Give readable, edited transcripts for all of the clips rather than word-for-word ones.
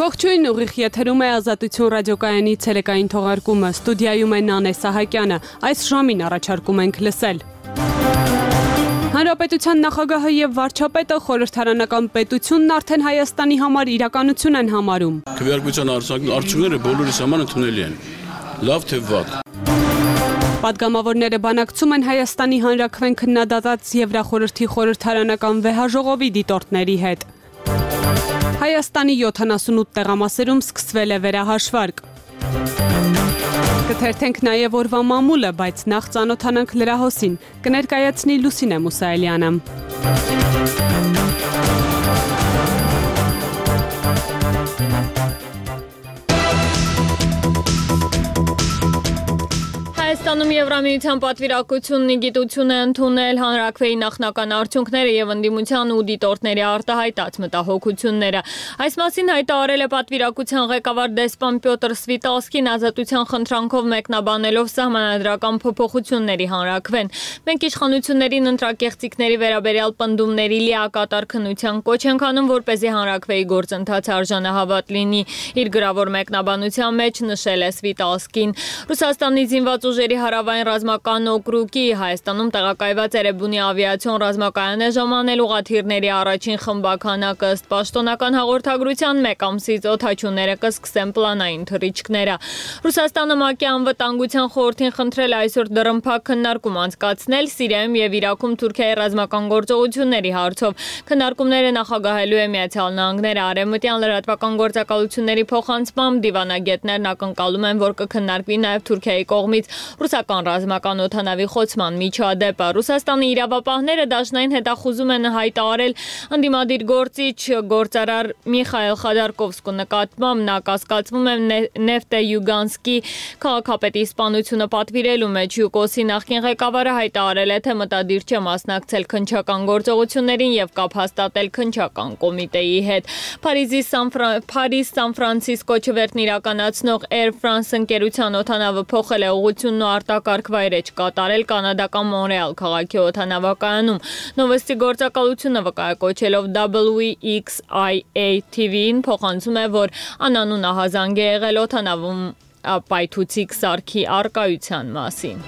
Ողջույն, ուղիղ եթերում է Ազատություն ռադիոկայանի ցելեկային թողարկումը, ստուդիայում է Նանե Սահակյանը, այս ժամին առաջարկում ենք լսել։ Հանրապետության նախագահը եւ վարչապետը խորհրդարանական պետությունն արդեն Հայաստանի համար իրականություն են համարում։ Քվեարկության արդյունքները բոլորիս համար ընդունելի են, լավ թե վատ։ Պատգամավորները բանակցում են Հայաստանի հանրաքվեն քննադատած Եվրախորհրդի խորհրդարանական վեհաժողովի դիտորդների հետ։ Հայաստանի 78 տեղամասերում սկսվել է վերահաշվարկ։ Կթերթենք նաև օրվա մամուլը, բայց նախ ծանոթանանք լրահոսին, կներկայացնի Լուսինե Մուսայելյանը։ Հայաստանում Եվրամիության պատվիրակությունն ի գիտություն է ընդունել հանրաքվեի նախնական արդյունքները եւ ընդդիմության ու դիտորդների արտահայտած մտահոգությունները։ Այս մասին հայտարարել է պատվիրակության ղեկավար դեսպան Պյոտր Սվիտալսկին ազատության խնդրանքով մեկնաբանելով սահմանադրական փոփոխությունների հանրաքվեն։ Մենք իշխանություններին ընտրակեղծիքների վերաբերյալ պնդումների լիակատար քննության կոչ ենք անում, որպեսզի հանրաքվեի գործընթացը արժանահավատ լինի։ Իր գրավոր մեկնաբանության մեջ նշել է Սվիտալսկին։ Ռուսաստանի զինված ուժերի հարավային ռազմական օկրուգի Հայաստանում տեղակայված Էրեբունի ավիացիոն ռազմակայան է ժամանել ուղղաթիռների առաջին խմբականակը ըստ պաշտոնական հաղորդագրության մեկ ամսից օդաչուները կսկսեն պլանային թռիչքները։ Ռուսաստանը ՄԱԿ-ի անվտանգության խորհրդին խնդրել այսօր դռնփակ քննարկում անցկացնել Սիրիայում եւ Իրաքում Թուրքիայի ռազմական գործողությունների հարցով։ Քննարկումները նախագահելու է Միացյալ Նահանգները։ Արևմտյան լրատվական գործակալությունների փոխանցմամբ դիվանագետներն ակնկալում են, որ կքննարկվի նաեւ Թուրքիայի կողմից ռուսական ռազմական օդանավի խոցման միջադեպը։ Ռուսաստանի իրավապահները դաշնային հետախուզում են հայտարարել ընդդիմադիր գործիչ գործարար Միխայել Խադարկովսկու նկատմամբ։ Նա կասկածվում է Նեֆտեյուգանսկի քաղաքապետի սպանությունը պատվիրելու մեջ։ ՅՈՒԿՕՍ-ի նախկին ղեկավարը հայտարարել է, թե մտադիր չէ մասնակցել քննչական գործողություններին եւ կապ հաստատել քննչական կոմիտեի հետ։ Փարիզ-Սան Ֆրանցիսկո չվերթն իրականացնող Air France ընկերության օդանավը փոխել է ուղղությունն ու արտակարգ վայրեջ կատարել կանադական Մոնրեալ քաղաքի օդանավակայանում։ Նովոստի գործակալությունը վկայակոչելով WXIA TV-ին փոխանցում է, որ անանուն ահազանգ է եղել օդանավում պայթուցիկ սարքի առկայության մասին։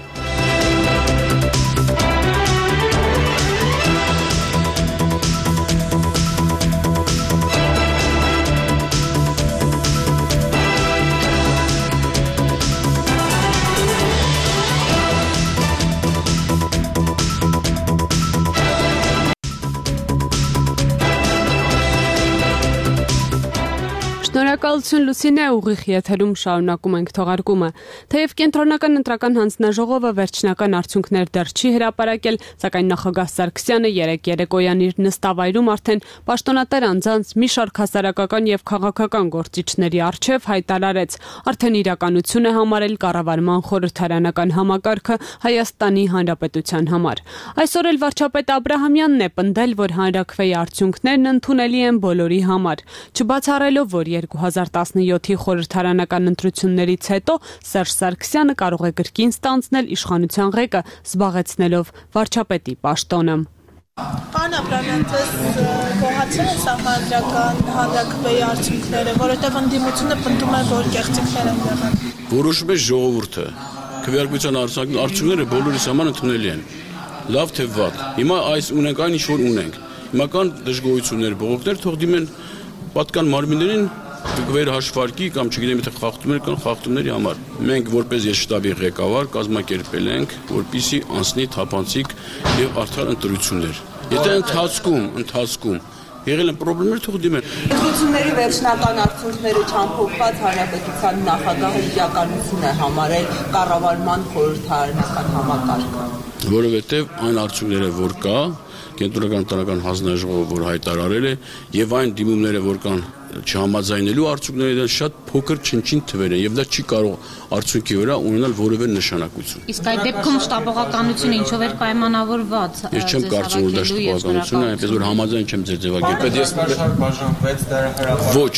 Շնորհակալություն Լուսինե, ուղիղ եթերում շարունակում ենք թողարկումը։ Թեև կենտրոնական ընտրական հանձնաժողովը վերջնական արդյունքներ դեռ չի հրապարակել, սակայն նախագահ Սարգսյանը երեկոյան իր նստավայրում արդեն պաշտոնատար անձանց մի շարք հասարակական եւ քաղաքական գործիչների առջեւ հայտարարեց, արդեն իրականություն է համարել կառավարման խորհրդարանական համակարգը Հայաստանի Հանրապետության համար։ Այսօր էլ վարչապետ Աբրահամյանն է պնդել, որ հանրաքվեի արդյունքներն ընդունելի են բոլորի համար, չբացառելով, որ 2017-ի խորհրդարանական ընտրություններից հետո Սերժ Սարգսյանը կարող է կրկին ստանձնել իշխանության ղեկը, զբաղեցնելով վարչապետի պաշտոնը։ Պարոն Աբրահամյան, ձեզ գոհացել են սահմանադրական հանրաքվեի արդյունքները, որովհետև ընդդիմությունը պնդում է, որ կեղծիքներ են եղել։ Որոշում է ժողովուրդը։ Քվեարկության արդյունքները բոլորիս համար ընդունելի են, լավ թե վատ։ Հիմա այս ունենք այն, ինչ որ ունենք։ Հիմա կան դժգոհություններ, բողոքներ, թող դիմեն պատկան մարմիններին վերհաշվարկի կամ չգիտեմ եթե խախտումներ կան խախտումների համար։ Մենք որպես երշտաբի ղեկավար կազմակերպել ենք, որպեսզի անցնի թափանցիկ եւ արդար ընտրություններ։ Եթե ընթացքում եղել են խնդիրներ, թող դիմեն։ Ընտրությունների վերջնական արդյունքները չամփոփված հանրապետության նախագահը իրականություն է համարել կառավարման խորհրդարանական համակարգը։ Որովհետեւ այն արդյունքները, որ կա, կենտրոնական ընտրական հանձնաժողովը որ հայտարարել է եւ այն դիմումները, որ կան չհամաձայնելու արդյունքները շատ փոքր չնչին թվեր են եւ դա չի կարող արդյունքի վրա ունենալ որևէ նշանակություն։ Իսկ այդ դեպքում շտապողականությունը ինչով էր պայմանավորված։ Ես չեմ կարծում որ դա շտապողականություն է, այնպես որ համաձայն չեմ ձեր ձևակերպել։ Ես բաժանվեց դեռ ոչ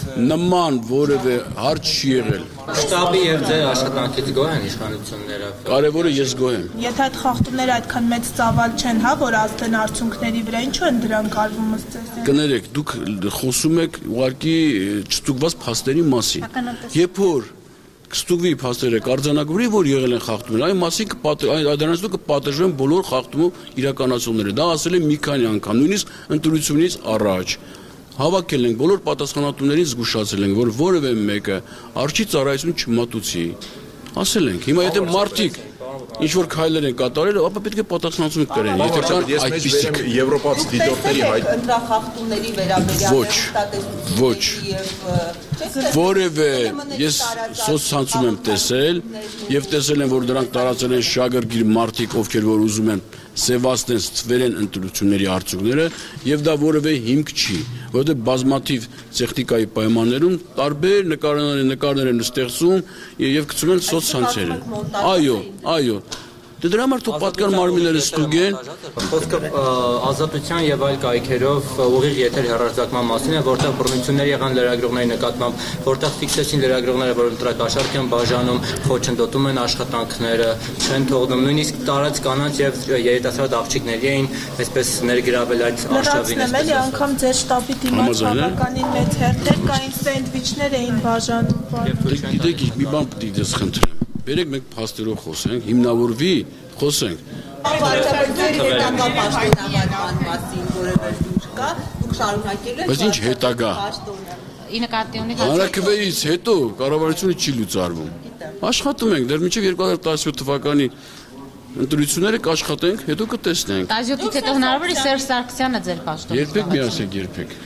նման որևէ հարց չի եղել։ Շտաբի եւ ձեր աշխատանքից գոհ են իշխանությունները։ Կարևորը ես գոհ եմ։ Եթե այդ խախտումները այդքան մեծ ծավալ չեն, հա, որ ազդեն արդյունքների վրա, ինչու են դրանք արվում ըստ ձեզ։ Կներեք, դուք խոսում եք ուղարկի չստուգված փաստերի մասին։ Երբ որ կստուգվի փաստերը կարձանագրի, որ եղել են խախտումներ, այն մասին դրանից կպատժվեն բոլոր խախտումով իրականացողները։ Դա ասել են մի քանի անգամ, նույնիսկ ընտրությունից առաջ։ Հավաքել ենք բոլոր պատասխանատուներին զգուշացել ենք, որ որևէ մեկը արժի ծառայություն չմատուցի։ Ասել ենք, հիմա եթե մարդիկ ինչ որ քայլեր են կատարել, ապա պետք է պատասխանատվություն կրեն։ Եթե կան այդպիսիք եվրոպացի դիտորդների հայտ ընտրախախտումների վերաբերյալ ոչ որևէ ես սոցցանցում եմ տեսել եւ տեսել եմ, որ դրանք տարածել են շագրգիռ մարդիկ, ովքեր որ ուզում են սևացնեն ստվերեն ընտրությունների արդյունքները եւ դա որևէ հիմք չի, որովհետեւ բազմաթիվ տեխնիկայի պայմաններում տարբեր նկարներ են ստեղծում եւ գցում են սոցցանցերը։ Այո դրա համար թող պատկան մարմինները ստուգեն։ Խոսքը ազատության եւ այլ կայքերով ուղիղ եթեր հեռարձակման մասին է, որտեղ բռնություններ եղան լրագրողների նկատմամբ, որտեղ ֆիքսեցին լրագրողները, որ ընտրակաշառք են բաժանում, խոչընդոտում են աշխատանքները, չեն թողնում, նույնիսկ տարած կանանց եւ երիտասարդ աղջիկների էին այսպես ներգրավել այդ արշավին։ Էլի անգամ ձեր շտաբի դիմաց բավականին մեծ հերթեր կային, սենդվիչներ էին բաժանում։ Գիտեք, մի բան պետք է ձեզ խնդրեմ։ Բերեք մենք փաստերով խոսենք, հիմնավորվի, խոսենք։ Ձեր հետագա պաշտոնավարման մասին որևէ լուր կա, դուք շարունակել եք։ Բայց ինչ հետագա։ Ի նկատի ունի Հանրաքվեից հետո կառավարությունը չի լուծարվում։ Աշխատում ենք, դեռ մինչև 2017 թվականի ընտրությունները կաշխատենք, հետո կտեսնենք։ 17-ից հետո հնարավոր է Սերժ Սարգսյանը ձեր պաշտոնը։ Երբեք մի ասեք, երբեք։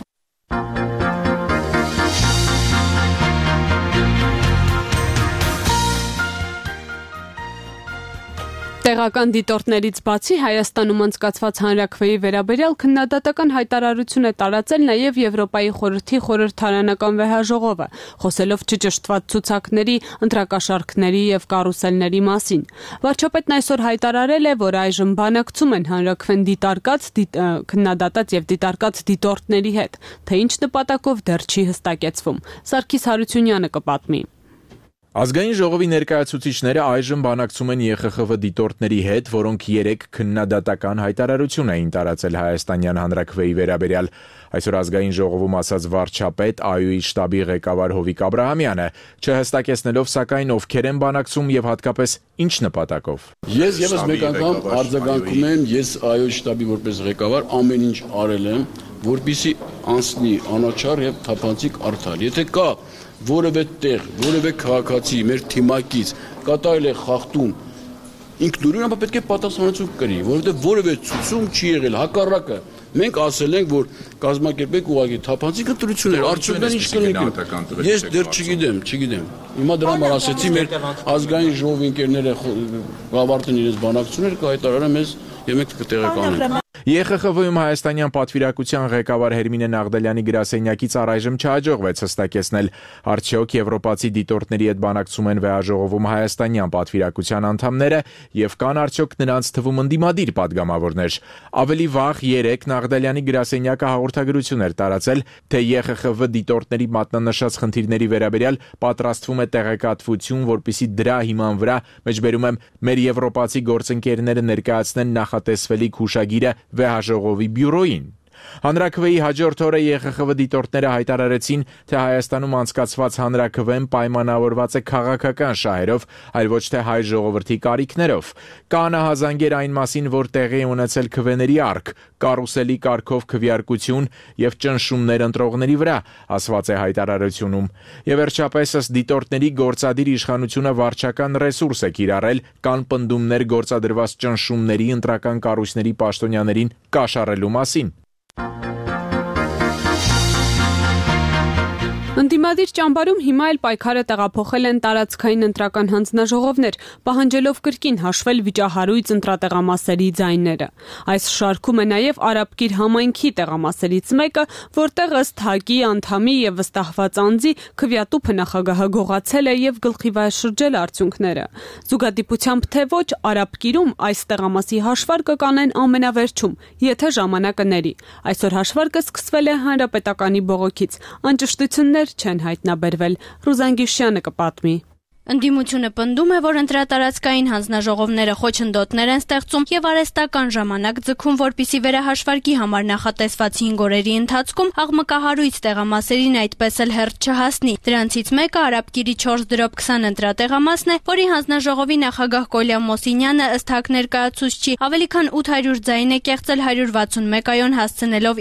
Տեղական դիտորդներից բացի Հայաստանում անցկացված հանրաքվեի վերաբերյալ քննադատական հայտարարություն է տարածել նաև Եվրոպայի խորհրդի խորհրդարանական վեհաժողովը, խոսելով չճշտված ցուցակների, ընտրակաշառքների եւ կարուսելների մասին։ Վարչապետն այսօր հայտարարել է, որ այժմ բանակցում են հանրաքվեն դիտարկած, քննադատած եւ դիտարկած դիտորդների հետ, թե ինչ նպատակով դեռ չի հստակեցվում։ Սարգիս Հարությունյանը կպատմի։ Ազգային ժողովի ներկայացուցիչները այժմ բանակցում են ԵԽԽՎ դիտորդների հետ, որոնք 3 քննադատական հայտարարություն էին տարածել հայաստանյան հանրաքվեի վերաբերյալ։ Այսօր ազգային ժողովում ասաց վարչապետ ԱՅՈ-ի շտաբի ղեկավար Հովիկ Աբրահամյանը, չհստակեցնելով սակայն ովքեր են բանակցում եւ հատկապես ինչ նպատակով։ Ես եւս մեկ անգամ արձագանքում եմ, ես ԱՅՈ-ի շտաբի որպես ղեկավար ամեն ինչ արել եմ, որպեսզի անցնի անաչառ եւ թափանցիկ արդար։ Եթե կա որևէ տեղ, որևէ քաղաքացի մեր թիմակից կատարել է խախտում ինքնուրույն, ապա պետք է պատասխանատվություն կրի, որովհետեւ որևէ ցուցում չի եղել, հակառակը մենք ասել ենք, որ կազմակերպեք ուղղակի թափանցիկ ընտրություններ, արդյունքները ինչ կլինի։ Ես դեռ չգիտեմ։ Հիմա դրա համար ասեցի մեր ազգային ժողովի ընկերները գավարտեն իրենց բանակցությունները, կհայտարարեն մեզ եւ մենք կտեղեկանենք։ ԵԽԽՎ-ում հայաստանյան պատվիրակության ղեկավար Հերմինե Նաղդալյանի գրասենյակից առայժմ չհաջողվեց հստակեցնել, արդյոք եվրոպացի դիտորդների հետ բանակցում են վեհաժողովում հայաստանյան պատվիրակության անդամները եւ կան արդյոք նրանց թվում ընդդիմադիր падգամավորներ։ Ավելի վաղ 3 Նաղդալյանի գրասենյակը հաղորդագրություն էր տարածել, թե ԵԽԽՎ դիտորդների մատնանշած խնդիրների վերաբերյալ պատրաստվում է տեղեկատվություն, որպեսզի դրա հիման վրա, մեջբերում եմ, մեր եվրոպացի գործընկերները ներկայացնեն նախատեսվելիք հուշագիրը վեհաժողովի բյուրոյին։ Հանրաքվեի հաջորդ օրը ԵԽԽՎ դիտորդները հայտարարեցին, թե Հայաստանում անցկացված հանրաքվեն պայմանավորված է քաղաքական շահերով, այլ ոչ թե հայ ժողովրդի կարիքներով։ Կա անհազանգեր այն մասին, որ տեղի է ունեցել քվեների արք, կարուսելի կարգով քվեարկություն եւ ճնշումներ ընտրողների վրա, ասված է հայտարարությունում։ Եվ վերջապես ըստ դիտորդների գործադիր իշխանությունը վարչական ռեսուրս է կիրառել, կան պնդումներ գործադրված ճնշումների ընտրական կառույցների պաշտոնյաներին կաշառելու մասին։ Ընդդիմադիր ճամբարում հիմա էլ պայքարը տեղափոխել են տարածքային ընտրական հանձնաժողովներ, պահանջելով կրկին հաշվել վիճահարույց ընտրատեղամասերի ձայները։ Այս շարքում է նաև Արաբկիր համայնքի տեղամասերից մեկը, որտեղ ըստ ՀԱԿ-ի անդամի եւ վստահված անձի քվեատուփը նախագահը գողացել է եւ գլխի վայր շրջել արդյունքները։ Զուգադիպությամբ թե ոչ, Արաբկիրում այս տեղամասի հաշվարկը կանեն ամենավերջում, եթե ժամանակը ների։ Այսօր հաշվարկը սկսվել է Հանրապետականի բողոքից։ Անճշտություններ չեն հայտնաբերվել։ Ռուզան Գիշյանը կպատմի։ Ընդդիմությունը պնդում է, որ ընտրատարածքային հանձնաժողովները խոչընդոտներ են ստեղծում եւ արհեստական ժամանակ ձգում, որպիսի վերահաշվարկի համար նախատեսված 5 օրերի ընթացքում աղմկահարույց տեղամասերին այդպես էլ հերթ չհասնի։ Դրանցից մեկը Արաբկիրի 4/20 ընտրատեղամասն է, որի հանձնաժողովի նախագահ Կոլյան Մոսինյանը ըստ ՀԱԿ ներկայացուցչի ավելի քան 800 ձայն է կեղծել 161 այոն հասցնելով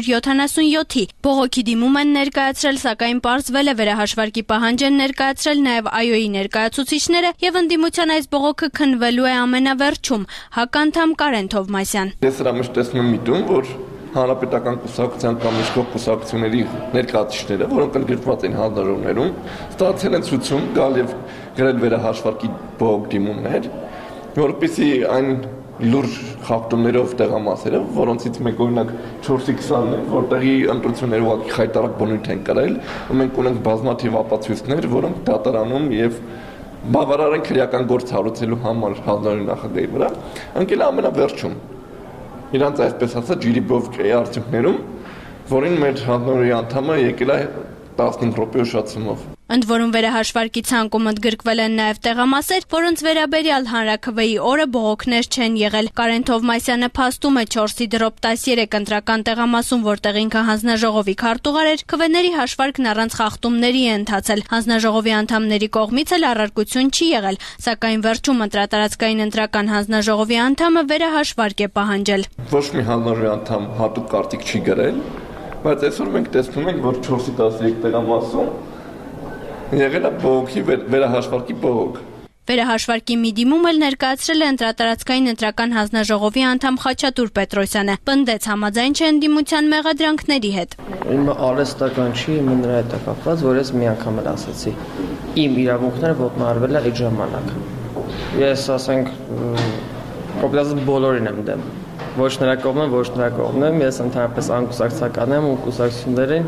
977-ի։ Բողոքի դիմում են ներկայացրել, սակայն պարզվել է վերահաշվարկի պահանջ են ներկայացրել նաեւ այոյի ներկայացուցիչները եւ ընդդիմության այս բողոքը քննվելու է ամենավերջում։ ՀԱԿ անդամ Կարեն Թովմասյան։ Ես դրա մեջ տեսնում եմ միտում, որ հանրապետական կուսակցության կամ իշխող կուսակցությունների ներկայացուցիչները, որոնք ընդգրկված են հանձնաժողովներում, ստացել են ցույցում գալ եւ գրել վերահաշվարկի բողոք դիմումներ, որպեսզի այն լուրջ խախտումներով տեղամասերը, որոնցից մեկ օրինակ 4/20-ն է, որտեղի ընտրությունները ուղղակի խայտարակ բնույթ են կրել, ու մենք ունենք բազմաթիվ ապացույցներ, որոնք դատարանում եւ բավարար են քրեական գործ հարուցելու համար հանրային նախագահի վրա, ընկել ամենավերջում։ Իրանց այսպես ասած ջիրիբովկայի արդյունքներում, որին մեր հանրային անդամը եկել է 15 րոպե ուշացումով։ Ընդ որում վերահաշվարկի ցանկում ընդգրկվել են նաև տեղամասեր, որոնց վերաբերյալ հանրաքվեի օրը բողոքներ չեն եղել։ Կարեն Թովմասյանը փաստում է 4/13 ընտրական տեղամասում, որտեղ ինքը հանձնաժողովի քարտուղար էր, քվեների հաշվարկն առանց խախտումների է ընթացել։ Հանձնաժողովի անդամների կողմից էլ առարկություն չի եղել, սակայն վերջում ընտրատարածքային ընտրական հանձնաժողովի անդամը վերահաշվարկ է պահանջել։ Ոչ մի հանձնաժողովի անդամ հատուկ կարծիք չի գրել, բայց այսօր մենք տեսնում ենք, որ 4/13 տեղամասում եղել է բողոքի վերահաշվարկի բողոք։ Վերահաշվարկի մի դիմում էլ ներկայացրել է ընտրատարածքային ընտրական հանձնաժողովի անդամ Խաչատուր Պետրոսյանը։ Պնդեց համաձայն չէ ընդդիմության մեղադրանքների հետ։ Իմը արհեստական չի, իմը նրա հետ է կապված, որ ես մի անգամ էլ ասացի։ Իմ իրավունքները ոտնահարվել է այդ ժամանակ։ Ես ասենք կոպիտացած բոլորին եմ դեմ։ Ոչ նրա կողմն, ոչ նրա կողմն եմ, ես ընդհանրապես անկուսակցական եմ ու կուսակցություններին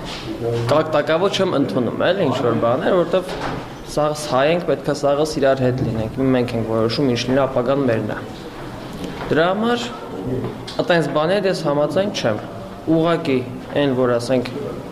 տակավո չեմ ընդունում էլ ինչ-որ բաներ, որովհետև սաղս հայ ենք, պետք է սաղս իրար հետ լինենք, մենք ենք որոշում ինչ լինի, ապագան մերն է։ Դրա համար այդպես բաներ ես համաձայն չեմ։ Ուղղակի այն, որ ասենք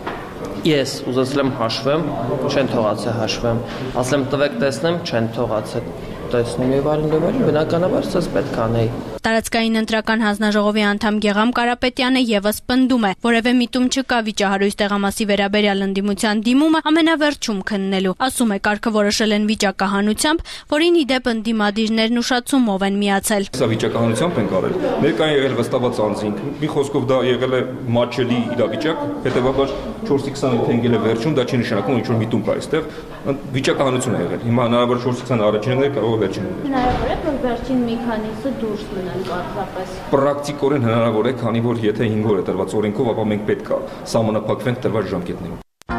ես ուզեցել եմ հաշվեմ, չեն թողացել հաշվեմ, ասել եմ տվեք տեսնեմ, չեն թողացել տեսնում եւ այլն, բնականաբար սա պետք է անեի։ Տարածքային ընտրական հանձնաժողովի անդամ Գեգամ Կարապետյանը եւս պնդում է, որևէ միտում չկա վիճահարույց տեղամասի վերաբերյալ ընդդիմության դիմումը ամենավերջում քննելու։ Ասում է, կարգը որոշել են վիճակահանությամբ, որին ի դեպ ընդդիմադիրներն ուշացումով են միացել։ Սա վիճակահանությամբ են կարել։ Մեկ այն եղել վստահված անձինք։ Մի խոսքով դա եղել է մատչելի իրավիճակ, հետեւաբար 4/20-ը թենգել է վերջում, դա չի նշանակում ինչ որ միտում կա այստեղ։ Վիճակահանություն է եղել։ Հիմա հնարավոր 4/20-ը առաջինն է, կարող է վերջինն է։ Հնարավոր է, որ վերջին մի քանիսը դուրս մնան պարզապես։ Պրակտիկորեն հնարավոր է, քանի որ եթե 5 օր է տրված օրենքով, ապա մենք պետք է սահմանափակվենք տրված ժամկետներով։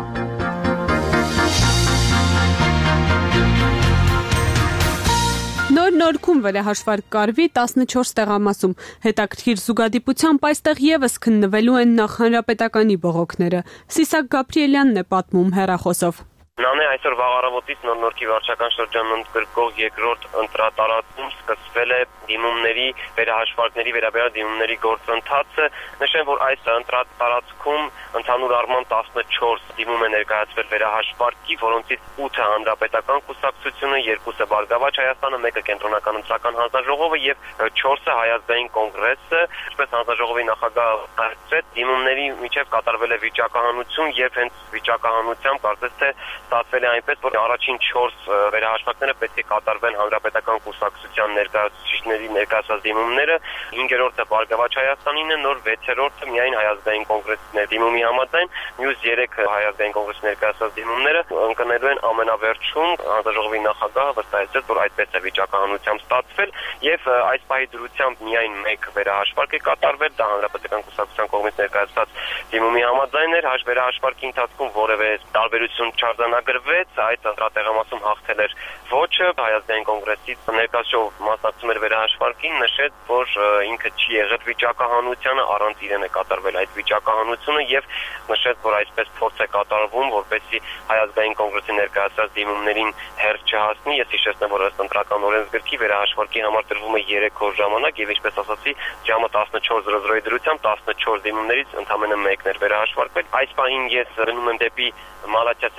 Նորքում վերահաշվարկ կարվի 14 տեղամասում։ Հետաքրքիր զուգադիպությամբ այստեղ եւս քննվելու են նախ հանրապետականի բողոքները։ Սիսակ Գաբրիելյանն է պատմում հեռախոսով։ Նանե այսօր վաղ առավոտից Նորքի վարչական շրջանում ընդգրկող երկրորդ ընտրատարածքում սկսվել է դիմումների վերահաշվարկների վերաբերյալ դիմումների գործընթացը։ Նշեմ, որ այս ընտրատարածքում ընդհանուր առմամբ 14 դիմում է ներկայացվել վերահաշվարկի, որոնցից 8-ը հանրապետական կուսակցությունը, 2-ը Բարգավաճ Հայաստանը, 1-ը կենտրոնական ընտրական հանձնաժողովը եւ 4-ը Հայազգային կոնգրեսը։ Ինչպես հանձնաժողովի նախագահը հայտարարեց, դիմումների միջև կատարվել է վիճակահանություն եւ հենց վիճակահանությամբ կարծես թե ստացվել է այնպես, որ առաջին 4 վերահաշվարկները պետք է կատարվեն հանրապետական կուսակցության ներկայացուցիչների ներկայացած դիմումները, 5-րդը Բարգավաճ Հայաստանին է, նոր 6-րդը միայն Հայազգային կոնգրեսի դիմումի համաձայն, մյուս 3 Հայազգային կոնգրեսի ներկայացած դիմումները ընկնելու են ամենավերջում։ Հանձնաժողովի նախագահը վստահեցրեց, որ այդպես է վիճակահանությամբ ստացվել եւ այս պահի դրությամբ միայն 1 վերահաշվարկ է կատարվել, դա հանրապետական կուսակցության կողմից ներկայացված դիմումի համաձայն էր։ Վերահաշվարկի ընթացքում որևէ տարբերություն չարձանագրվեց, այդ ընտրատեղամասում հաղթել էր ոչը, Հայազգային կոնգրեսից ներկայացող մասնակցում էր վերահաշվարկին, նշեց, որ ինքը չի եղել վիճակահանությանը, առանց իրեն է կատարվել այդ վիճակահանությունը եւ նշեց, որ այսպես փորձ է կատարվում, որպեսզի Հայազգային կոնգրեսի ներկայացած դիմումներին հերթ չհասնի։ Ես հիշեցնեմ, որ ըստ ընտրական օրենսգրքի վերահաշվարկի համար տրվում է 3 օր ժամանակ եւ ինչպես ասացի, ժամը 14:00-ի դրությամբ 14 դիմումներից ընդամենը 1-ն էր վերահաշվարկվել։ Այս պահին ես գնում եմ դեպի Մալաթիա Սեբաստիան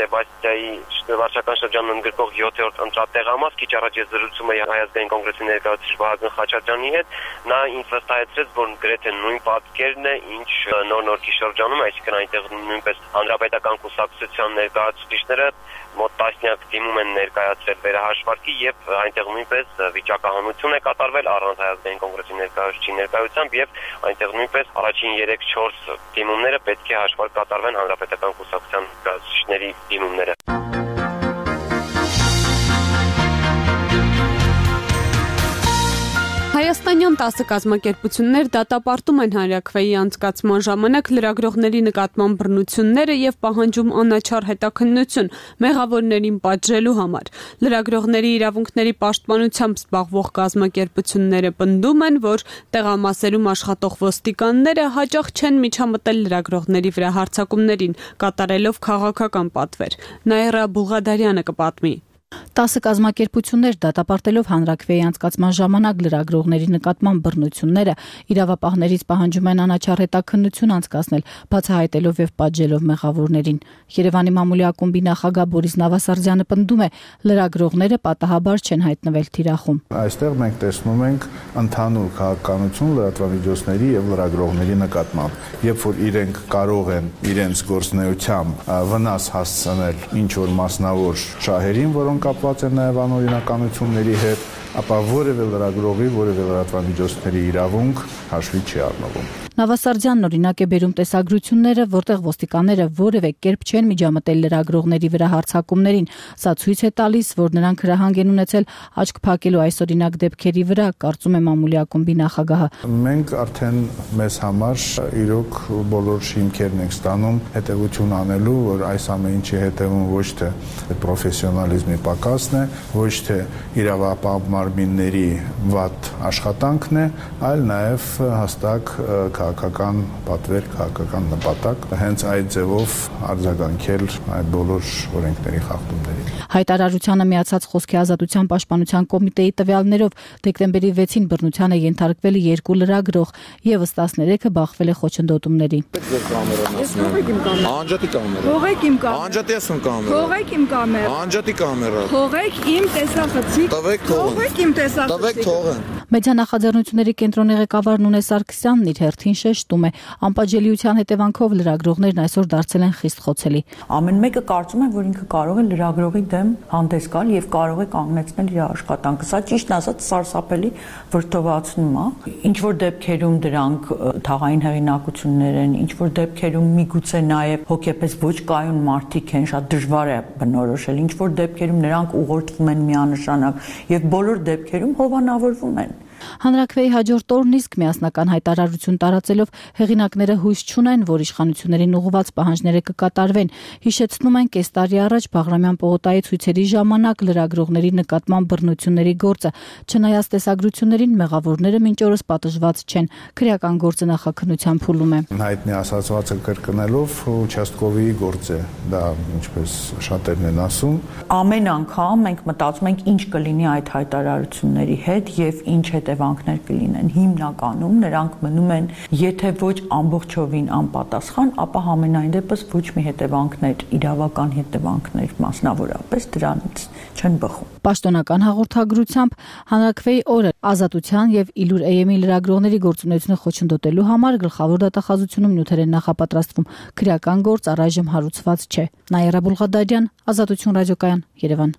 կոալիցիայի վարչական շրջանն ընդգրկող 7-րդ ընտրատեղամաս, քիչ առաջ ես զրուցում էի Հայ ազգային կոնգրեսի ներկայացուցիչ Վահագն Խաչատրյանի հետ, նա ինձ վստահեցրեց, որ գրեթե նույն պատկերն է, ինչ Նոր-Նորքի շրջանում, այսինքն այնտեղ նույնպես հանրապետական կուսակցության ներկայացուցիչները մոտ 10 դիմում են ներկայացրել վերահաշվարկի եւ այնտեղ նույնպես վիճակահանություն է կատարվել առանց Հայ ազգային կոնգրեսի ներկայացուցիչի ներկայությամբ եւ այնտեղ նույնպես առաջին 3-4 դիմումները պետք է հաշվարկ կատարվեն հանրապետական կուսակցության ներկայացուցիչների դիմումները։ Հայաստանյան 10 կազմակերպություններ դատապարտում են հանրաքվեի անցկացման ժամանակ լրագրողների նկատմամբ բռնությունները եւ պահանջում անաչառ հետաքննություն մեղավորներին պատժելու համար։ Լրագրողների իրավունքների պաշտպանությամբ զբաղվող կազմակերպությունները պնդում են, որ տեղամասերում աշխատող ոստիկանները հաճախ չեն միջամտել լրագրողների վրա հարձակումներին, կատարելով քաղաքական պատվեր։ Նաիրա Բուղադարյանը կպատմի։ 10 կազմակերպություններ դատապարտելով հանրաքվեի անցկացման ժամանակ լրագրողների նկատմամբ բռնությունները իրավապահներից պահանջում են անաչառ հետաքննություն անցկացնել, բացահայտելով եւ պատժելով մեղավորներին։ Երևանի մամուլի ակումբի նախագահ Բորիս Նավասարդյանը պնդում է, լրագրողները պատահաբար չեն հայտնվել թիրախում։ Այստեղ մենք տեսնում ենք ընդհանուր քաղաքականություն լրատվամիջոցների եւ լրագրողների նկատմամբ, երբ որ իրենք կարող են իրենց գործունեությամբ վնաս հասցնել ինչ որ մասնավոր շահերին, որոնք կապված են նաև անօրինականությունների հետ, ապա որևէ լրագրողի, որևէ լրատվամիջոցների իրավունք հաշվի չի առնվում։ Նավասարդյանն օրինակ է բերում տեսագրությունները, որտեղ ոստիկանները որևէ կերպ չեն միջամտել լրագրողների վրա հարձակումներին։ Սա ցույց է տալիս, որ նրանք հրահանգ են ունեցել աչք փակելու այս օրինակ դեպքերի վրա, կարծում է մամուլի ակումբի նախագահը։ Մենք արդեն մեզ համար իրոք բոլոր հիմքերն ենք ստանում հետևություն անելու, որ այս ամեն ինչի հետևում ոչ թե պրոֆեսիոնալիզմի պակասն է, ոչ թե իրավապահ մարմինների վատ աշխատանքն է, այլ նաև հստակ քաղաքական պատվեր, քաղաքական նպատակ, հենց այդ ձևով արձագանքել այդ բոլոր օրենքների խախտումներին։ Հայտարարությանը միացած Խոսքի ազատության պաշտպանության կոմիտեի տվյալներով դեկտեմբերի 6-ին բռնության է ենթարկվել 2 լրագրող, եւս 13-ը բախվել է խոչընդոտումների։ Անջատի կամերա։ Թողեք իմ կամերա։ Անջատեցում կամերա։ Թողեք իմ կամերա։ Անջատի կամերա։ Թողեք իմ տեսախցիկ։ Թողեք իմ տեսախցիկ։ Տվեք թողեն։ Մեդիա նախաձեռնությունների կենտրոնի ղեկավար Նունե Սարգսյանն իր հերթին շեշտում է, անպատժելիության հետևանքով լրագրողներն այսօր դարձել են խիստ խոցելի։ Ամեն մեկը կարծում է, որ ինքը կարող է լրագրողի դեմ հանդես գալ եւ կարող է կանգնեցնել իր աշխատանքը։ Սա ճիշտ ասած սարսափելի վրդովացնում է։ Ինչ որ դեպքերում դրանք թաղային հեղինակություններ են, ինչ որ դեպքերում միգուցե նաեւ հոգեպես ոչ կայուն մարդիկ են, շատ դժվար է բնորոշել։ Ինչ որ դեպքերում նրանք ուղղորդվում են միանշանակ եւ բոլոր դեպքերում հովանավորվում են։ Հանրաքվեի հաջորդ օրն իսկ միասնական հայտարարություն տարածելով հեղինակները հույս չունեն, որ իշխանություններին ուղղված պահանջները կկատարվեն։ Հիշեցնում են, կես տարի առաջ Բաղրամյան պողոտայի ցույցերի ժամանակ լրագրողների նկատմամբ բռնությունների գործը, չնայած տեսագրություններին մեղավորները մինչ օրս պատժված չեն։ Քրեական գործը նախաքննության փուլում է։ Հայտնի ասացվածը կրկնելով участковի գործ է, դա ինչպես շատերն են ասում։ Ամեն անգամ մենք մտածում ենք ինչ կլինի այդ հայտարարությունների հետ եւ ինչ հետևանքներ կլինեն։ Հիմնականում նրանք մնում են, եթե ոչ ամբողջովին անպատասխան, ապա համենայն դեպս ոչ մի հետևանքներ, իրավական հետևանքներ մասնավորապես դրանից չեն բխում։ Պաշտոնական հաղորդագրությամբ հանրաքվեի օրը Ազատության եւ Իլուր AM-ի լրագրողների գործունեությունը խոչընդոտելու համար գլխավոր դատախազությունում նյութեր են նախապատրաստվում։ Քրեական գործ առայժմ հարուցված չէ։ Նաիրա Բուղադարյան, Ազատություն ռադիոկայան, Երևան։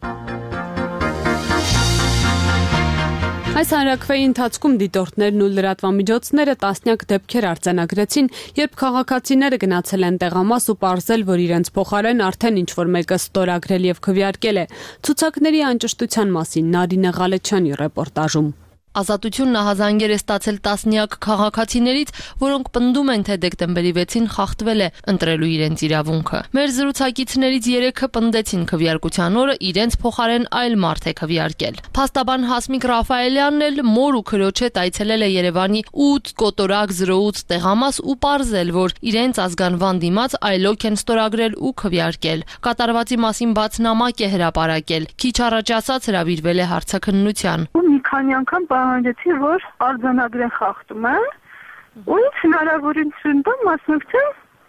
Այս հանրաքվեի ընթացքում դիտորդներն ու լրատվամիջոցները տասնյակ դեպքեր արձանագրեցին, երբ քաղաքացիները գնացել են տեղամաս ու պարզել, որ իրենց փոխարեն արդեն ինչ-որ մեկը ստորագրել եւ քվեարկել է։ Ցուցակների անճշտության մասին Նարինե Ղալեչյանի ռեպորտաժում։ Ազատությունն ահազանգեր է ստացել տասնյակ քաղաքացիներից, որոնք պնդում են, թե դեկտեմբերի 6-ին խախտվել է ընտրելու իրենց իրավունքը։ Մեր զրուցակիցներից 3-ը պնդեցին քվեարկության օրը իրենց փոխարեն այլ մարդ է քվեարկել։ Փաստաբան Հասմիկ Ռաֆայելյանն էլ մոր ու քրոջ հետ այցելել է Երևանի 8 կոտորակ 08 տեղամաս ու պարզել, որ իրենց ազգանվան դիմաց այլոք են ստորագրել ու քվեարկել։ Կատարվածի մասին բաց նամակ է հրապարակել։ Քիչ առաջ ասած հրավիրվել է հարցաքննության։ Քանի անգամ պահանջեցի, որ արձանագրեն խախտումը, ու ինձ հնարավորություն տա մասնակցել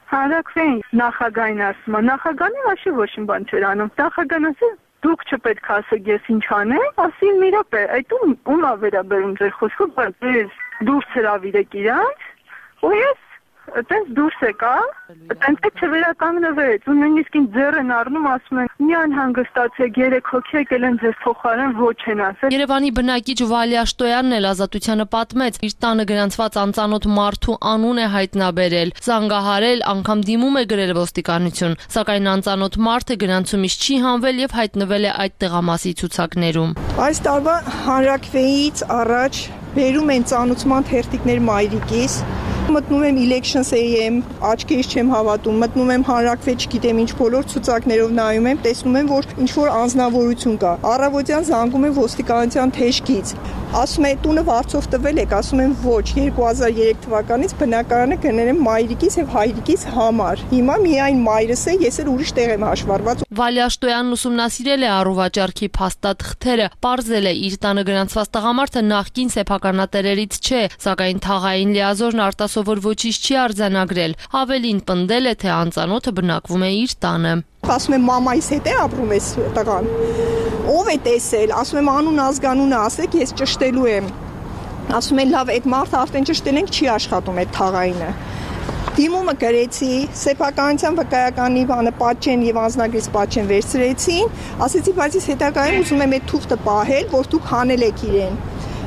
Հանրաքվեին նախագահին ասում, նախագահն вообще ոչինչ բան չէր անում։ Նախագահն ասել դուք չպետք է ասեք ես ինչ անեմ, ասի մի րոպե, այդ ում ա վերաբերում ձեր խոսքը, բայց ես դուրս հրավիրեք իրանց, ու ես այտենց դուրս եկա, այտենց չվերականգնվեց, ու նույնիսկ ինձ ձեռ են առնում, ասում են՝ «Մի անհանգստացեք, 3 հոգի եկել են ձեզ փոխարեն, ոչ են ասել»։ Երևանի բնակիչ Վալիա Շտոյանն էլ Ազատությանը պատմեց, իր տանը գրանցված անծանոթ մարդու անուն է հայտնաբերել, զանգահարել, անգամ դիմում է գրել ոստիկանություն, սակայն անծանոթ մարդը գրանցումից չի հանվել եւ հայտնվել է այդ տեղամասի ցուցակներում։ Այս տարվա հանրաքվեից առաջ բերում են ծանուցման թերթիկներ մայրիկիս, մտնում եմ Elections.am, աչքերիս չեմ հավատում, մտնում եմ հանրաքվե, չգիտեմ ինչ բոլոր ցուցակներով նայում եմ, տեսնում եմ, որ ինչ որ անձնավորություն կա։ Առավոտյան զանգում եմ ոստիկանության թեժքից, ասում է տունը վարձով տվել եք, ասում եմ ոչ, 2003 թվականից բնակարանը գնել եմ մայրիկիս եւ հայրիկիս համար։ Հիմա միայն մայրս է, ես էլ ուրիշ տեղ եմ հաշվառված։ Վալիա Շտոյանն ուսումնասիրել է առողջարքի փաստաթղթերը, պարզել է իր տանը գրանցված տղամարդը նախկին սեփականատերերից չէ, սակայն թաղային լիազորն արտասովոր ոչինչ չի արձանագրել, ավելին պնդել է, թե անծանոթը բնակվում է իր տանը։ Ասում եմ մամայիս հետ է ապրում այս տղան։ Ով է տեսել, ասում եմ անուն ազգանունը ասեք, ես ճշտելու եմ։ Ասում են լավ, այդ մարդը արդեն ճշտել ենք, չի աշխատում այդ թաղայինը։ Դիմումը գրեցի, սեփականության վկայականի բանը պատճեն եւ անձնագրից պատճեն վերցրեցին, ասեցի, բայց ես հետագայում ուզում եմ այդ թուղթը պահել, որ դուք հանել եք իրեն։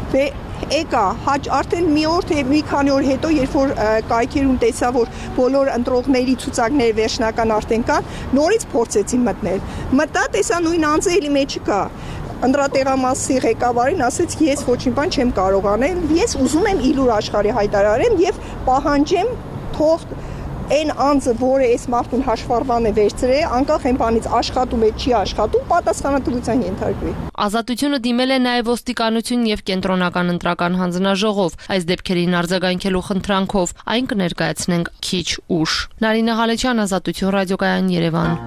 Եկա, արդեն մի օր թե մի քանի օր հետո, երբ որ կայքերում տեսա, որ բոլոր ընտրողների ցուցակները վերջնական արդեն կան, նորից փորձեցի մտնել։ Մտա, տեսա նույն անձը էլի մեջը կա։ Ընտրատեղամասի ղեկավարին ասեց, ես ոչինչ բան չեմ կարող անել, ես ուզում եմ իլուր աշխարհի հայտարարեմ եւ պահանջեմ թող այն անձը, որը այս մարդուն հաշվառման է վերցրել, անկախ այն բանից աշխատում է, չի աշխատում, պատասխանատվության ենթարկվի։ Ազատությունը դիմել է նաև ոստիկանություն եւ կենտրոնական ընտրական հանձնաժողով։ Այս դեպքերին արձագանքելու խնդրանքով այն կներկայացնենք քիչ ուշ։ Նարինե Ղալեչյան, Ազատություն ռադիոկայան, Երևան։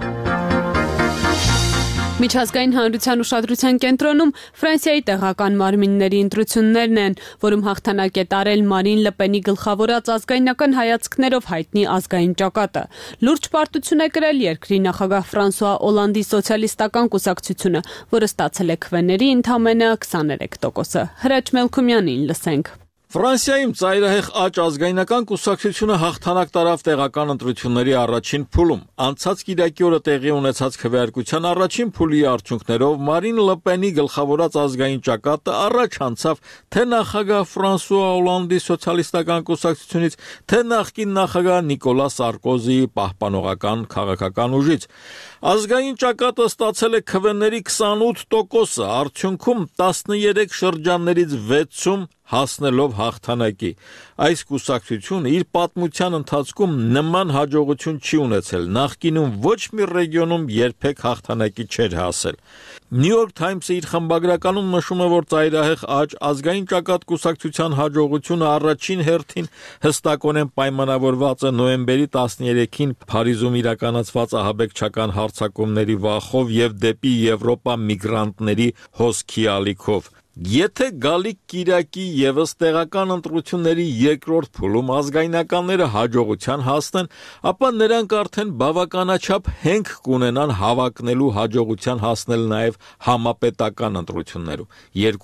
Միջազգային հանրության ուշադրության կենտրոնում Ֆրանսիայի տեղական մարմինների ընտրություններն են, որում հաղթանակ է տարել Մարին Լը Պենի գլխավորած ազգայնական հայացքներով հայտնի ազգային ճակատը։ Լուրջ պարտություն է կրել երկրի նախագահ Ֆրանսուଆ Օլանդի սոցիալիստական կուսակցությունը, որը ստացել է քվեների ընդամենը 23%։ Հրաչ Մելքումյանին լսենք։ Ֆրանսիայում ծայրահեղ աճ ազգայնական կուսակցությունը հաղթանակ տարավ տեղական ընտրությունների առաջին փուլում։ Անցած կիրակի օրը տեղի ունեցած քվեարկության առաջին փուլի արդյունքներով Մարին Լը Պենի գլխավորած ազգային ճակատը առաջ անցավ թե նախագահ Ֆրանսուଆ Օլանդի սոցիալիստական կուսակցությունից, թե նախկին նախագահ Նիկոլա Սարկոզիի պահպանողական քաղաքական ուժից։ Ազգային ճակատը ստացել է քվեների 28%, արդյունքում 13 շրջաններից 6-ում հասնելով հաղթանակի։ Այս կուսակցությունը իր պատմության ընթացքում նման հաջողություն չի ունեցել, նախկինում ոչ մի ռեգիոնում երբեք հաղթանակի չէր հասել։ New York Times-ը իր խմբագրականում նշում է, որ ծայրահեղ աճ ազգային ճակատ կուսակցության հաջողությունը առաջին հերթին հստակորեն պայմանավորված է նոյեմբերի 13-ին Փարիզում իրականացված ահաբեկչական հարձակումների վախով եւ դեպի Եվրոպա միգրանտների հոսքի ալիքով։ Եթե գալիք կիրակի եւս տեղական ընտրությունների երկրորդ փուլում ազգայնականները հաջողության հասնեն, ապա նրանք արդեն բավականաչափ հենք կունենան հավակնելու հաջողության հասնել նաեւ համապետական ընտրություններում։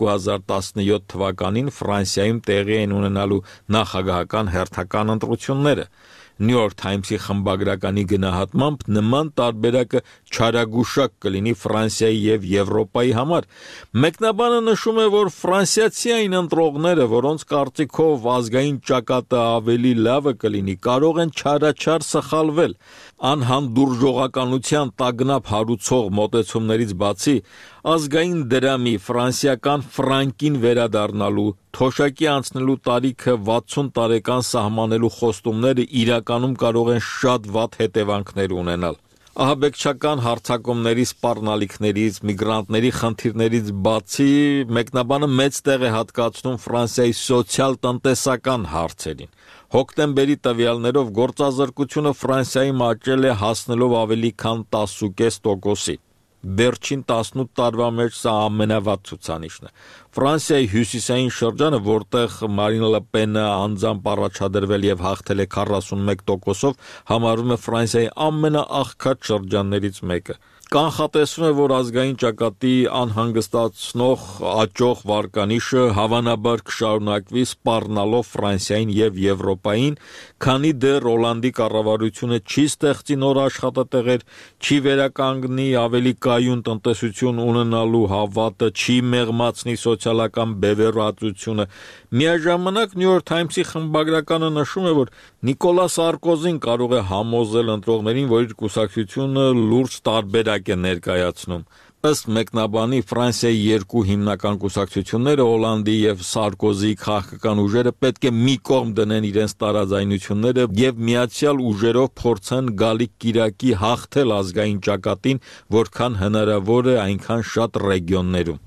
2017 թվականին Ֆրանսիայում տեղի են ունենալու նախագահական հերթական ընտրությունները։ New York Times-ի խմբագրականի գնահատմամբ նման տարբերակը չարագուշակ կլինի Ֆրանսիայի եւ Եվրոպայի համար։ Մեկնաբանը նշում է, որ ֆրանսիացի այն ընտրողները, որոնց կարծիքով ազգային ճակատը ավելի լավը կլինի, կարող են չարաչար սխալվել։ Անհանդուրժողականության տագնապ հարուցող մոտեցումներից բացի, ազգային դրամի ֆրանսիական ֆրանկին վերադառնալու, թոշակի անցնելու տարիքը 60 տարեկան սահմանելու խոստումները իրականում կարող են շատ վատ հետևանքներ ունենալ։ Ահաբեկչական հարձակումների սպառնալիքներից, միգրանտների խնդիրներից բացի, մեկնաբանը մեծ տեղ է հատկացնում Ֆրանսիայի սոցիալ-տնտեսական հարցերին։ Հոկտեմբերի տվյալներով գործազրկությունը Ֆրանսիայում աճել է հասնելով ավելի քան 10.5%-ի։ Վերջին 18 տարվա մեջ սա ամենավատ ցուցանիշն է։ Ֆրանսիայի հյուսիսային շրջանը, որտեղ Մարին Լը Պենը անձամբ առաջադրվել եւ հաղթել է 41%-ով, համարվում է Ֆրանսիայի ամենաաղքատ շրջաններից մեկը։ Կանխատեսվում է, որ ազգային ճակատի անհանգստացնող աճող վարկանիշը հավանաբար կշարունակվի սպառնալով Ֆրանսիային եւ Եվրոպային, քանի դեռ Հոլանդի կառավարությունը չի ստեղծի նոր աշխատատեղեր, չի վերականգնի ավելի կայուն տնտեսություն ունենալու հավատը, չի մեղմացնի սոցիալական բևեռացությունը։ Միաժամանակ New York Times-ի խմբագրականը նշում է, որ Նիկոլա Սարկոզին կարող է համոզել ընտրողներին, որ իր կուսակցությունը լուրջ տարբերակ է ներկայացնում։ Ըստ մեկնաբանի, Ֆրանսիայի երկու հիմնական կուսակցությունները, Հոլանդի եւ Սարկոզի քաղաքական ուժերը պետք է մի կողմ դնեն իրենց տարաձայնությունները եւ միացյալ ուժերով փորձեն գալիք կիրակի հաղթել ազգային ճակատին, որքան հնարավոր է այնքան շատ ռեգիոններում։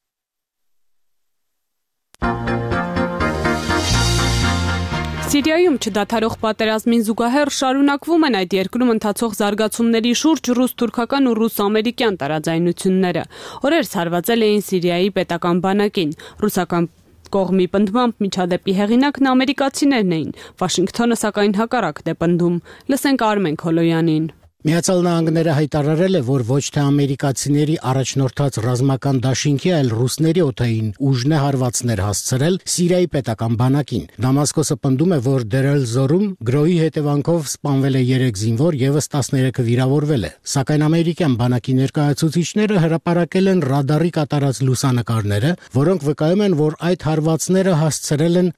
Սիրիայում չդադարող պատերազմին զուգահեռ շարունակվում են այդ երկրում ընթացող զարգացումների շուրջ ռուս-թուրքական ու ռուս-ամերիկյան տարաձայնությունները։ Օրերս հարվածել էին Սիրիայի պետական բանակին։ Ռուսական կողմի պնդմամբ միջադեպի հեղինակն ամերիկացիներն էին։ Վաշինգտոնը սակայն հակառակն է պնդում։ Լսենք Արմեն Քոլոյանին։ Միացյալ Նահանգները հայտարարել է, որ ոչ թե ամերիկացիների առաջնորդած ռազմական դաշինքի, այլ ռուսների օդային ուժն է հարվածներ հասցրել Սիրիայի պետական բանակին։ Դամասկոսը պնդում է, որ Դեր էլ-Զորում գրոհի հետևանքով սպանվել է 3 զինվոր, եւս 13-ը վիրավորվել է։ Սակայն ամերիկյան բանակի ներկայացուցիչները հրապարակել են ռադարի կատարած լուսանկարները, որոնք վկայում են, որ այդ հարվածները հասցրել են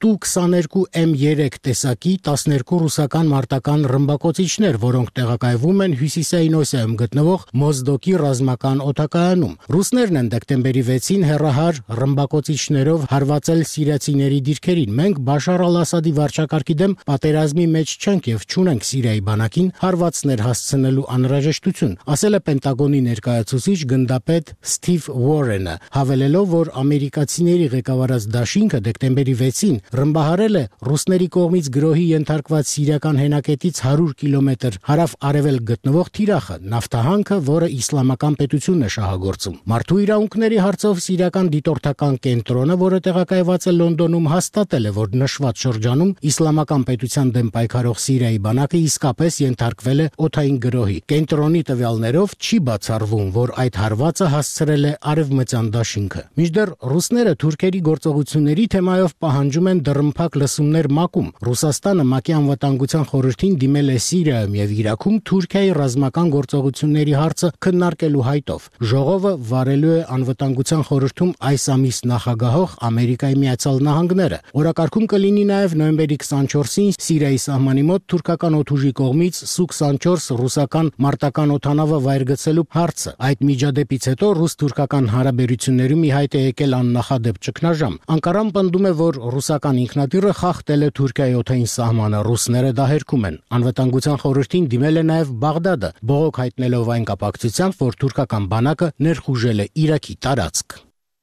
Tu-22M3 տեսակի 12 ռուսական մարտական ռմբակոծիչներ, որոնք տեղակայվում են Հյուսիսային Օսիայում գտնվող Մոզդոկի ռազմական օդակայանում։ Ռուսներն են դեկտեմբերի 6-ին հեռահար ռմբակոծիչներով հարվածել սիրիացիների դիրքերին։ Մենք Բաշար al-Ասադի վարչակարգի դեմ պատերազմի մեջ չենք եւ չունենք Սիրիայի բանակին հարվածներ հասցնելու անհրաժեշտություն, ասել է Պենտագոնի ներկայացուցիչ գնդապետ Սթիվ Ուորենը, հավելելով, որ ամերիկացիների ղեկավարած դաշինքը դեկտեմբերի 6-ին ռմբահարել է ռուսների կողմից գրոհի ենթարկված սիրիական հենակետից 100 կիլոմետր հարավ-արևելք գտնվող թիրախը, նավթահանքը, որը իսլամական պետությունն է շահագործում։ Մարդու իրավունքների հարցով սիրիական դիտորդական կենտրոնը, որը տեղակայված է Լոնդոնում, հաստատել է, որ նշված շրջանում իսլամական պետության դեմ պայքարող Սիրիայի բանակը իսկապես ենթարկվել է օդային գրոհի։ Կենտրոնի տվյալներով չի բացառվում, որ այդ հարվածը հասցրել է արևմտյան դաշինքը։ Մինչդեռ ռուսները թուրքերի գործողությունների թեմայով պահանջում են դռնփակ լսումներ ՄԱԿ-ում։ Ռուսաստանը ՄԱԿ-ի անվտանգության խորհրդին դիմել է Սիրիայում եւ Իրաքում Թուրքիայի ռազմական գործողությունների հարցը քննարկելու հայտով։ Ժողովը վարելու է անվտանգության խորհրդում այս ամիս նախագահող Ամերիկայի Միացյալ Նահանգները։ Օրակարգում կլինի նաև նոյեմբերի 24-ին Սիրիայի սահմանի մոտ թուրքական օդուժի կողմից Su-24 ռուսական մարտական օդանավը վայրգցելու հարցը։ Այդ միջադեպից հետո ռուս-թուրքական հարաբերություններում ի հայտ է եկել աննախադեպ ճգնաժամ։ Անկարան պնդում է, որ ռուսական ինքնաթիռը խախտել է Թուրքիայի օդային սահմանը, ռուսները դա հերքում են։ Անվտանգության խորհրդին դիմել է նաև Բաղդադը, բողոք հայտնելով այն կապակցությամբ, որ թուրքական բանակը ներխուժել է Իրաքի տարածք։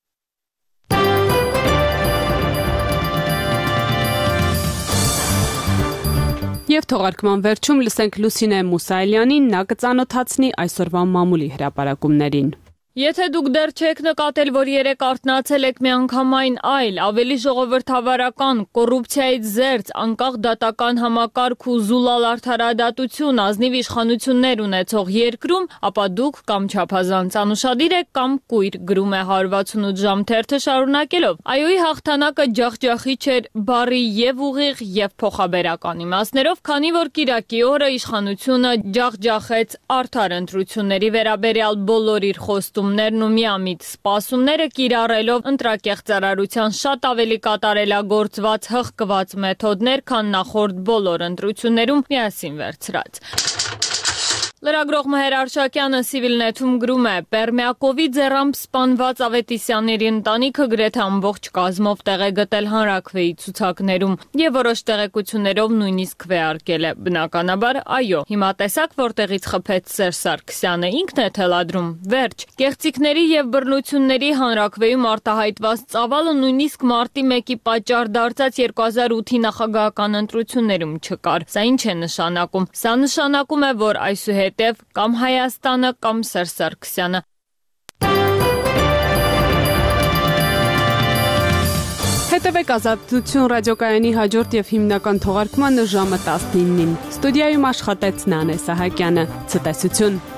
Եվ թողարկման վերջում լսենք Լուսինե Մուսայելյանին, նա կծանոթացնի այսօրվա մամուլի հրապարակումներին։ Եթե դուք դեռ չեք նկատել, որ երեք արթնացել եք միանգամայն այլ, ավելի ժողովրդավարական, կոռուպցիայից զերծ, անկախ դատական համակարգ ու զուլալ արդարադատություն, ազնիվ իշխանություններ ունեցող երկրում, ապա դուք կամ չափազանց անուշադիր եք, կամ կույր, գրում է 168 ժամ թերթը շարունակելով։ Այոյի հաղթանակը ջախջախիչ էր բառի եւ ուղիղ եւ փոխաբերական իմաստներով, քանի որ կիրակի օրը իշխանությունը ջախջախեց արդար ընտրությունների վերաբերյալ բոլոր իր խոստումներն ու միամիտ սպասումները կիրառելով ընտրակեղծարարության շատ ավելի կատարելագործված հղկված մեթոդներ, քան նախորդ բոլոր ընտրություններում միասին վերցրած։ Լրագրող Մհեր Արշակյանը Civilnet-ում գրում է. Պերմյակովի ձեռամբ սպանված Ավետիսյանների ընտանիքը գրեթե ամբողջ կազմով տեղ է գտել հանրաքվեի ցուցակներում եւ որոշ տեղեկություններով նույնիսկ քվեարկել է։ Բնականաբար, այո, հիմա տեսակ որտեղից խփեց Սերժ Սարգսյանը, ինքն է թելադրում։ Վերջ, կեղծիքների եւ բռնությունների հանրաքվեում արտահայտված ծավալը նույնիսկ մարտի 1-ի պատճառ դարձած 2008-ի նախագահական ընտրություններում չկար։ Սա ինչ է նշանակում։ Սա նշանակում է, որ այսուհետ կամ Հայաստանը կամ Սերժ Սարգսյանը Հետևեք Ազատություն ռադիոկայանի հաջորդ եւ հիմնական թողարկմանը ժամը 19-ին։ Ստուդիայում աշխատեց Նանե Սահակյանը։ Ցտեսություն։